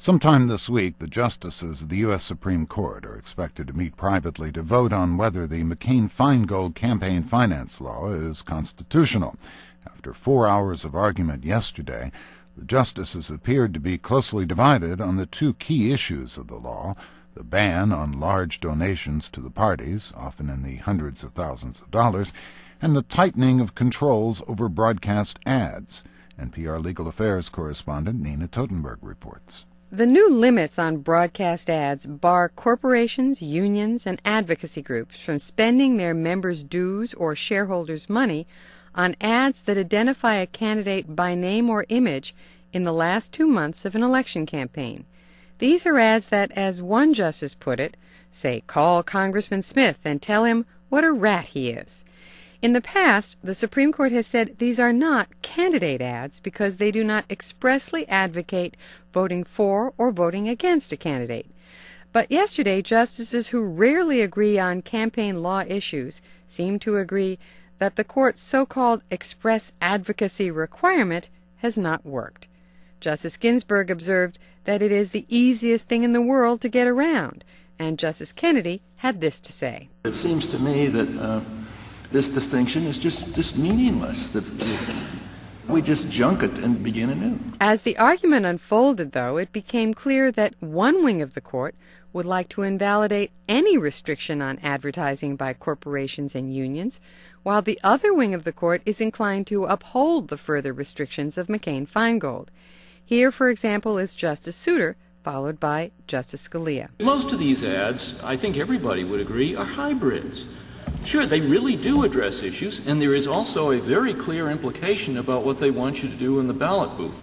Sometime this week, the justices of the U.S. Supreme Court are expected to meet privately to vote on whether the McCain-Feingold campaign finance law is constitutional. After 4 hours of argument yesterday, the justices appeared to be closely divided on the two key issues of the law: the ban on large donations to the parties, often in the hundreds of thousands of dollars, and the tightening of controls over broadcast ads. NPR Legal Affairs correspondent Nina Totenberg reports. The new limits on broadcast ads bar corporations, unions, and advocacy groups from spending their members' dues or shareholders' money on ads that identify a candidate by name or image in the last 2 months of an election campaign. These are ads that, as one justice put it, say, call Congressman Smith and tell him what a rat he is. In the past, the Supreme Court has said these are not candidate ads because they do not expressly advocate voting for or voting against a candidate. But yesterday, justices who rarely agree on campaign law issues seemed to agree that the court's so-called express advocacy requirement has not worked. Justice Ginsburg observed that it is the easiest thing in the world to get around, and Justice Kennedy had this to say. It seems to me that this distinction is just meaningless, that we just junk it and begin anew. As the argument unfolded, though, it became clear that one wing of the court would like to invalidate any restriction on advertising by corporations and unions, while the other wing of the court is inclined to uphold the further restrictions of McCain-Feingold. Here, for example, is Justice Souter, followed by Justice Scalia. Most of these ads, I think everybody would agree, are hybrids. Sure, they really do address issues, and there is also a very clear implication about what they want you to do in the ballot booth.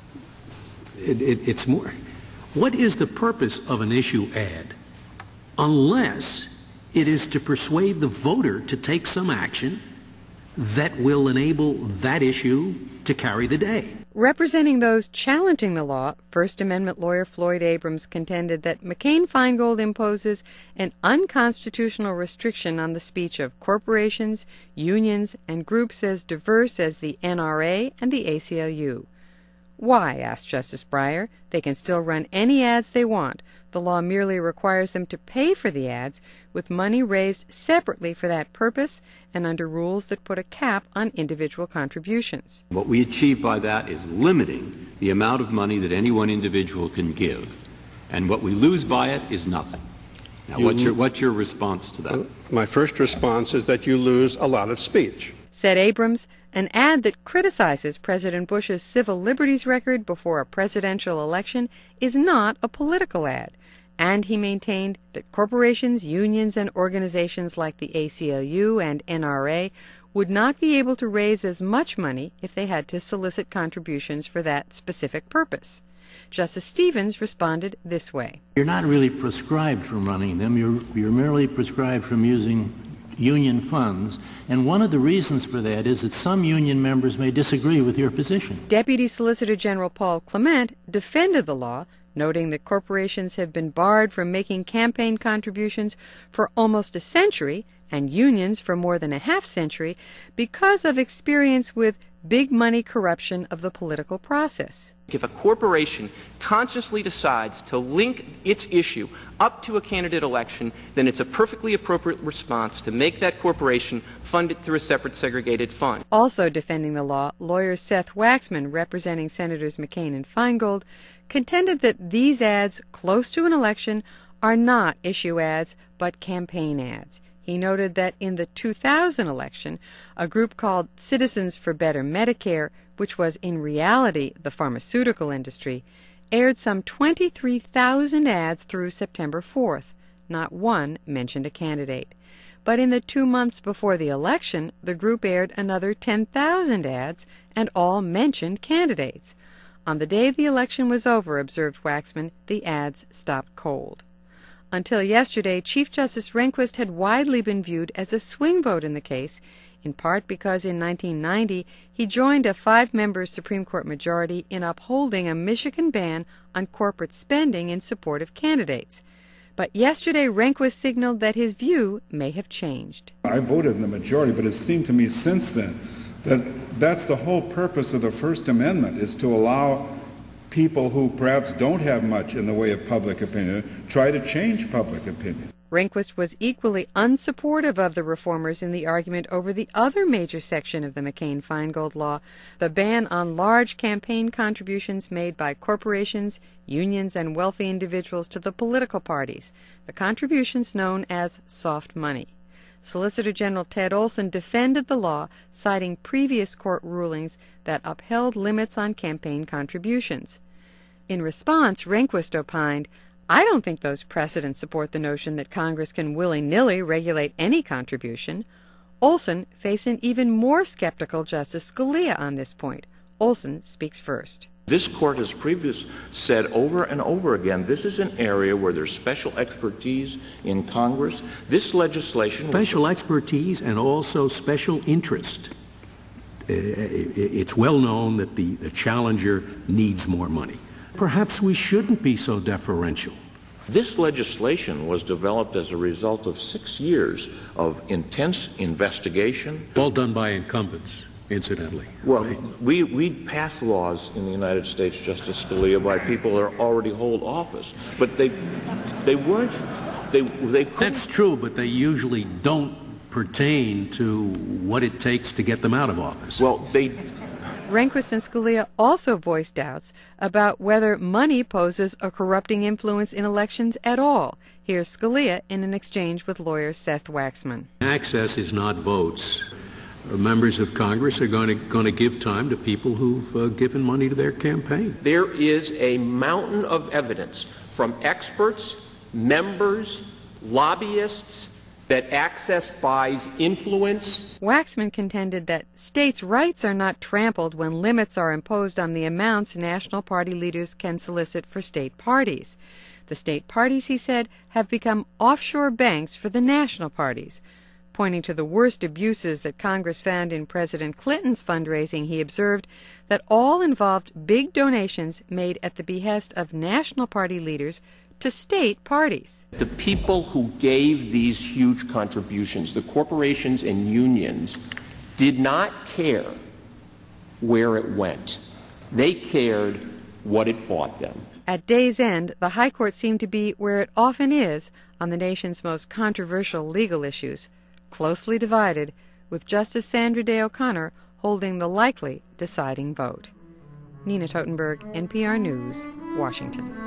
It's more, what is the purpose of an issue ad unless it is to persuade the voter to take some action that will enable that issue to carry the day? Representing those challenging the law, First Amendment lawyer Floyd Abrams contended that McCain-Feingold imposes an unconstitutional restriction on the speech of corporations, unions, and groups as diverse as the NRA and the ACLU. Why, asked Justice Breyer, they can still run any ads they want. The law merely requires them to pay for the ads with money raised separately for that purpose and under rules that put a cap on individual contributions. What we achieve by that is limiting the amount of money that any one individual can give. And what we lose by it is nothing. Now, what's your response to that? My first response is that you lose a lot of speech. Said Abrams, an ad that criticizes President Bush's civil liberties record before a presidential election is not a political ad. And he maintained that corporations, unions, and organizations like the ACLU and NRA would not be able to raise as much money if they had to solicit contributions for that specific purpose. Justice Stevens responded this way. You're not really prescribed from running them. You're merely prescribed from using union funds, and one of the reasons for that is that some union members may disagree with your position. Deputy Solicitor General Paul Clement defended the law, noting that corporations have been barred from making campaign contributions for almost a century and unions for more than a half-century because of experience with big money corruption of the political process. If a corporation consciously decides to link its issue up to a candidate election, then it's a perfectly appropriate response to make that corporation fund it through a separate segregated fund. Also defending the law, lawyer Seth Waxman, representing Senators McCain and Feingold, contended that these ads close to an election are not issue ads but campaign ads. He noted that in the 2000 election, a group called Citizens for Better Medicare, which was in reality the pharmaceutical industry, aired some 23,000 ads through September 4th. Not one mentioned a candidate. But in the 2 months before the election, the group aired another 10,000 ads, and all mentioned candidates. On the day the election was over, observed Waxman, the ads stopped cold. Until yesterday, Chief Justice Rehnquist had widely been viewed as a swing vote in the case, in part because in 1990 he joined a 5-member Supreme Court majority in upholding a Michigan ban on corporate spending in support of candidates. But yesterday Rehnquist signaled that his view may have changed. I voted in the majority, but it seemed to me since then that that's the whole purpose of the First Amendment, is to allow people who perhaps don't have much in the way of public opinion try to change public opinion. Rehnquist was equally unsupportive of the reformers in the argument over the other major section of the McCain-Feingold law, the ban on large campaign contributions made by corporations, unions, and wealthy individuals to the political parties, the contributions known as soft money. Solicitor General Ted Olson defended the law, citing previous court rulings that upheld limits on campaign contributions. In response, Rehnquist opined, "I don't think those precedents support the notion that Congress can willy-nilly regulate any contribution." Olson faced an even more skeptical Justice Scalia on this point. Olson speaks first. This court has previously said over and over again, this is an area where there's special expertise in Congress. This legislation... Special expertise and also special interest. It's well known that the challenger needs more money. Perhaps we shouldn't be so deferential. This legislation was developed as a result of 6 years of intense investigation. All done by incumbents, incidentally. Well, right? we pass laws in the United States, Justice Scalia, by people that already hold office. But they weren't, they couldn't. That's true, but they usually don't pertain to what it takes to get them out of office. Well, Rehnquist and Scalia also voiced doubts about whether money poses a corrupting influence in elections at all. Here's Scalia in an exchange with lawyer Seth Waxman. Access is not votes. Members of Congress are going to give time to people who've given money to their campaign. There is a mountain of evidence from experts, members, lobbyists, that access buys influence. Waxman contended that states' rights are not trampled when limits are imposed on the amounts national party leaders can solicit for state parties. The state parties, he said, have become offshore banks for the national parties. Pointing to the worst abuses that Congress found in President Clinton's fundraising, he observed that all involved big donations made at the behest of national party leaders to state parties. The people who gave these huge contributions, the corporations and unions, did not care where it went. They cared what it bought them. At day's end, the High Court seemed to be where it often is on the nation's most controversial legal issues, closely divided, with Justice Sandra Day O'Connor holding the likely deciding vote. Nina Totenberg, NPR News, Washington.